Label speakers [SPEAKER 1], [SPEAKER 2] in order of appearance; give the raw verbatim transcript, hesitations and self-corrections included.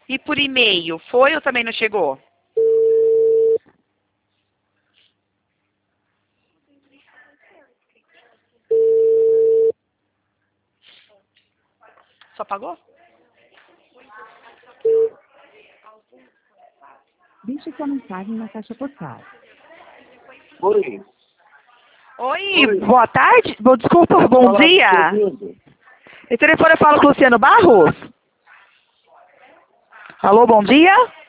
[SPEAKER 1] E por e-mail, foi ou também não chegou? Só pagou?
[SPEAKER 2] Deixe sua mensagem na caixa postal.
[SPEAKER 3] Oi.
[SPEAKER 1] Oi,
[SPEAKER 3] Oi.
[SPEAKER 1] boa tarde. Bom, desculpa, bom
[SPEAKER 3] Fala,
[SPEAKER 1] dia.
[SPEAKER 3] tô ouvindo.
[SPEAKER 1] Esse telefone eu falo com o Luciano Barros? Alô, bom dia?